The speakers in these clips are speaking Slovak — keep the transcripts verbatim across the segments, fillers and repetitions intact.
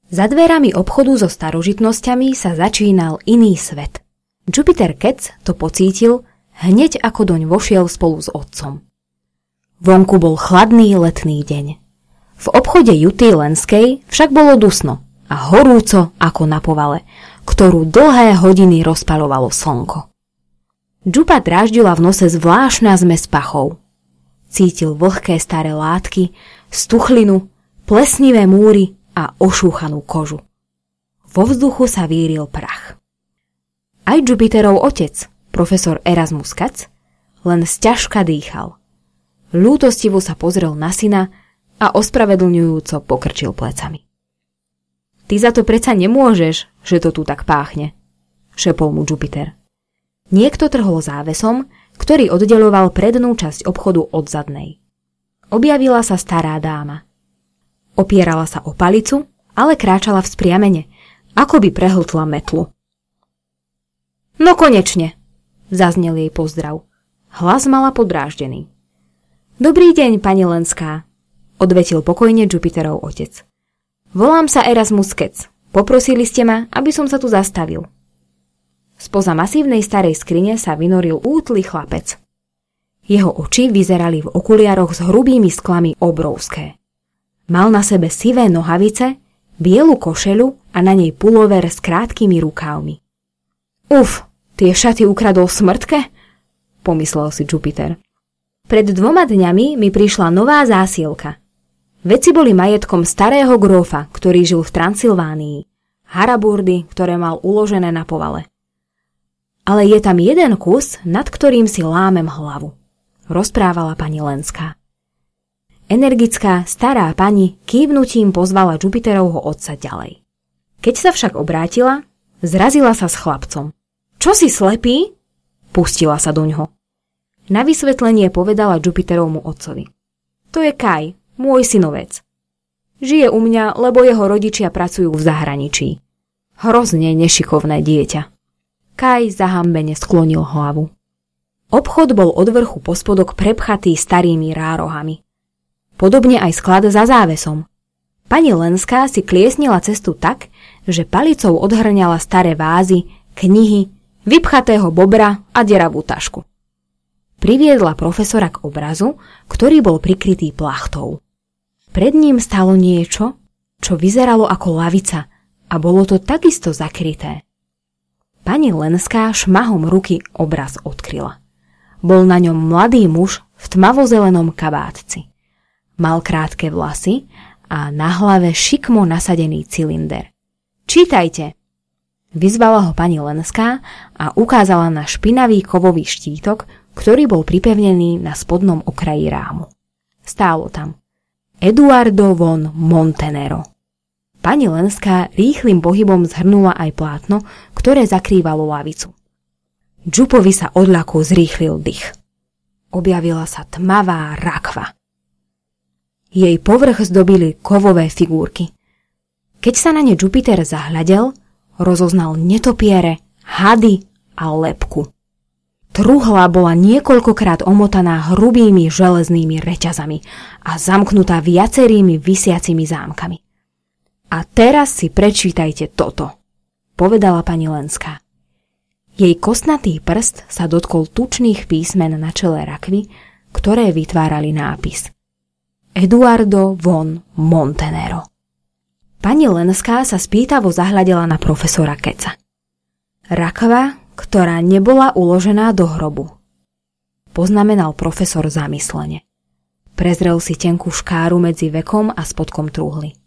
Za dverami obchodu so starožitnosťami sa začínal iný svet. Jupiter Ketz to pocítil hneď ako doň vošiel spolu s otcom. Vonku bol chladný letný deň. V obchode Juty Lenskej však bolo dusno a horúco ako na povale, ktorú dlhé hodiny rozpaľovalo slnko. Jupa dráždila v nose zvláštna zmes pachov. Cítil vlhké staré látky, stuchlinu, plesnivé múry a ošúchanú kožu. Vo vzduchu sa víril prach. Aj Jupiterov otec, profesor Erasmus Katz, len sťažka dýchal. Ľútostivo sa pozrel na syna a ospravedlňujúco pokrčil plecami. Ty za to predsa nemôžeš, že to tu tak páchne, šepol mu Jupiter. Niekto trhol závesom, ktorý oddeľoval prednú časť obchodu od zadnej. Objavila sa stará dáma. Opierala sa o palicu, ale kráčala vzpriamene, ako by prehltla metlu. No konečne, zaznel jej pozdrav. Hlas mala podráždený. Dobrý deň, pani Lenská, odvetil pokojne Jupiterov otec. Volám sa Erasmus Ketz. Poprosili ste ma, aby som sa tu zastavil. Spoza masívnej starej skrine sa vynoril útly chlapec. Jeho oči vyzerali v okuliaroch s hrubými sklami obrovské. Mal na sebe sivé nohavice, bielu košeľu a na nej pulover s krátkými rukávmi. Uf, tie šaty ukradol smrtke? Pomyslel si Jupiter. Pred dvoma dňami mi prišla nová zásielka. Veci boli majetkom starého grófa, ktorý žil v Transylvánii. Haraburdy, ktoré mal uložené na povale. Ale je tam jeden kus, nad ktorým si lámem hlavu, rozprávala pani Lenská. Energická, stará pani kývnutím pozvala Jupiterovho otca ďalej. Keď sa však obrátila, zrazila sa s chlapcom. Čo si slepý? Pustila sa doňho. Na vysvetlenie povedala Jupiterovmu otcovi. To je Kai, môj synovec. Žije u mňa, lebo jeho rodičia pracujú v zahraničí. Hrozne nešikovné dieťa. Kai zahambene sklonil hlavu. Obchod bol od vrchu po spodok prepchatý starými rárohami. Podobne aj sklad za závesom. Pani Lenská si kliesnila cestu tak, že palicou odhrňala staré vázy, knihy, vypchatého bobra a deravú tašku. Priviedla profesora k obrazu, ktorý bol prikrytý plachtou. Pred ním stalo niečo, čo vyzeralo ako lavica a bolo to takisto zakryté. Pani Lenská šmahom ruky obraz odkryla. Bol na ňom mladý muž v tmavozelenom kabátci. Mal krátke vlasy a na hlave šikmo nasadený cylinder. Čítajte! Vyzvala ho pani Lenská a ukázala na špinavý kovový štítok, ktorý bol pripevnený na spodnom okraji rámu. Stálo tam Eduardo von Montenero. Pani Lenská rýchlym pohybom zhrnula aj plátno, ktoré zakrývalo lavicu. Jupovi sa od ľaku zrýchlil dych. Objavila sa tmavá rakva. Jej povrch zdobili kovové figurky. Keď sa na ne Jupiter zahľadel, rozoznal netopiere, hady a lebku. Truhla bola niekoľkokrát omotaná hrubými železnými reťazami a zamknutá viacerými visiacimi zámkami. A teraz si prečítajte toto, povedala pani Lenská. Jej kostnatý prst sa dotkol tučných písmen na čele rakvy, ktoré vytvárali nápis Eduardo von Montenero. Pani Lenská sa spýtavo zahľadela na profesora Ketza. Rakva, ktorá nebola uložená do hrobu. Poznamenal profesor zamyslene. Prezrel si tenkú škáru medzi vekom a spodkom truhly.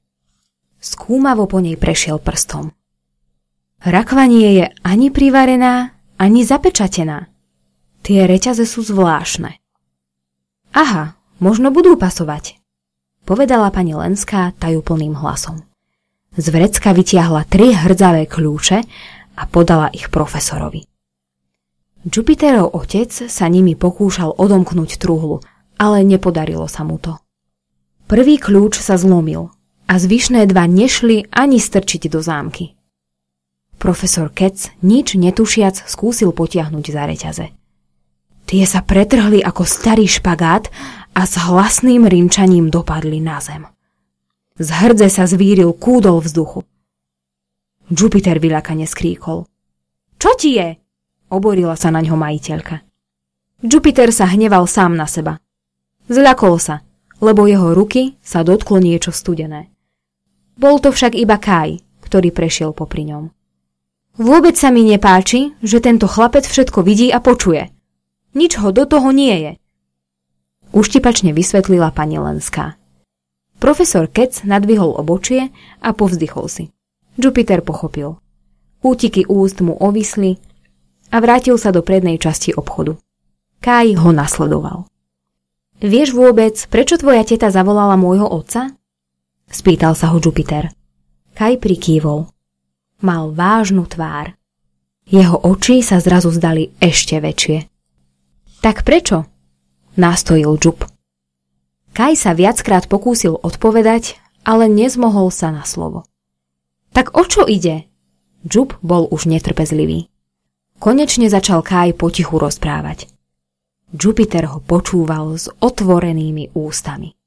Skúmavo po nej prešiel prstom. Rakva nie je ani privarená, ani zapečatená. Tie reťaze sú zvláštne. Aha, možno budú pasovať, povedala pani Lenská tajúplným hlasom. Z vrecka vytiahla tri hrdzavé kľúče a podala ich profesorovi. Jupiterov otec sa nimi pokúšal odomknúť truhlu, ale nepodarilo sa mu to. Prvý kľúč sa zlomil a zvyšné dva nešli ani strčiť do zámky. Profesor Ketz, nič netušiac, skúsil potiahnuť za reťaze. Tie sa pretrhli ako starý špagát a s hlasným rinčaním dopadli na zem. Z hrdze sa zvíril, kúdol vzduchu. Jupiter vyľakane skríkol. Čo ti je? Oborila sa naňho majiteľka. Jupiter sa hneval sám na seba. Zľakol sa, lebo jeho ruky sa dotklo niečo studené. Bol to však iba Kai, ktorý prešiel popri ňom. Vôbec sa mi nepáči, že tento chlapec všetko vidí a počuje. Nič ho do toho nie je. Uštipačne vysvetlila pani Lenská. Profesor Kec nadvihol obočie a povzdychol si. Jupiter pochopil. Kútiky úst mu ovisli a vrátil sa do prednej časti obchodu. Kai ho nasledoval. Vieš vôbec, prečo tvoja teta zavolala môjho otca? Spýtal sa ho Jupiter. Kai prikývol. Mal vážnu tvár. Jeho oči sa zrazu zdali ešte väčšie. Tak prečo? Nástojil Jup. Kai sa viackrát pokúsil odpovedať, ale nezmohol sa na slovo. Tak o čo ide? Jup bol už netrpezlivý. Konečne začal Kai potichu rozprávať. Jupiter ho počúval s otvorenými ústami.